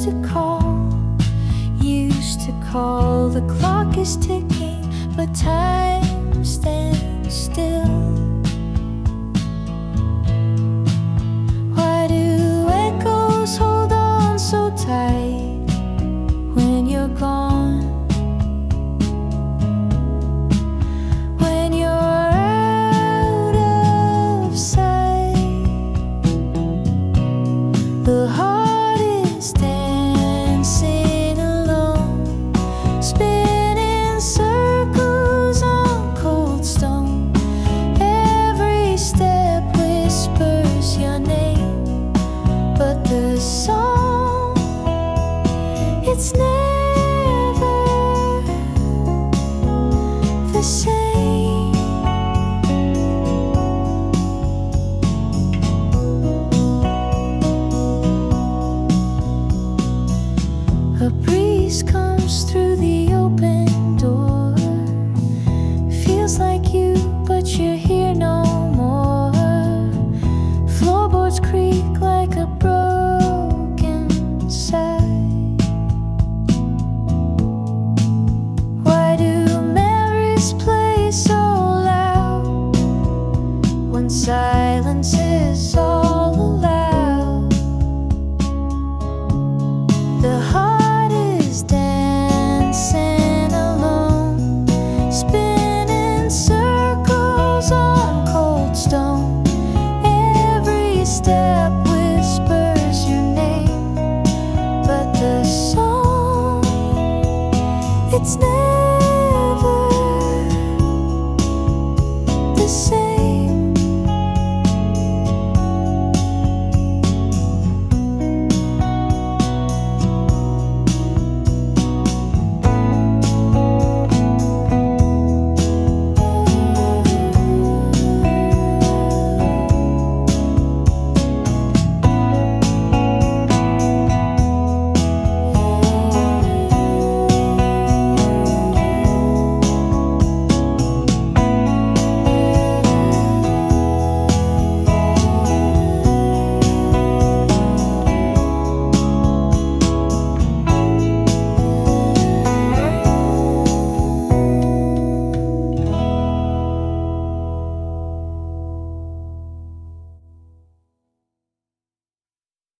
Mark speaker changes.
Speaker 1: call. The clock is ticking, but time stands still. Why do echoes hold on so tight when you're gone? When you're out of sight, the heart is dancing alone, spinning circles on cold stone. Every step whispers your name, but the song, it's never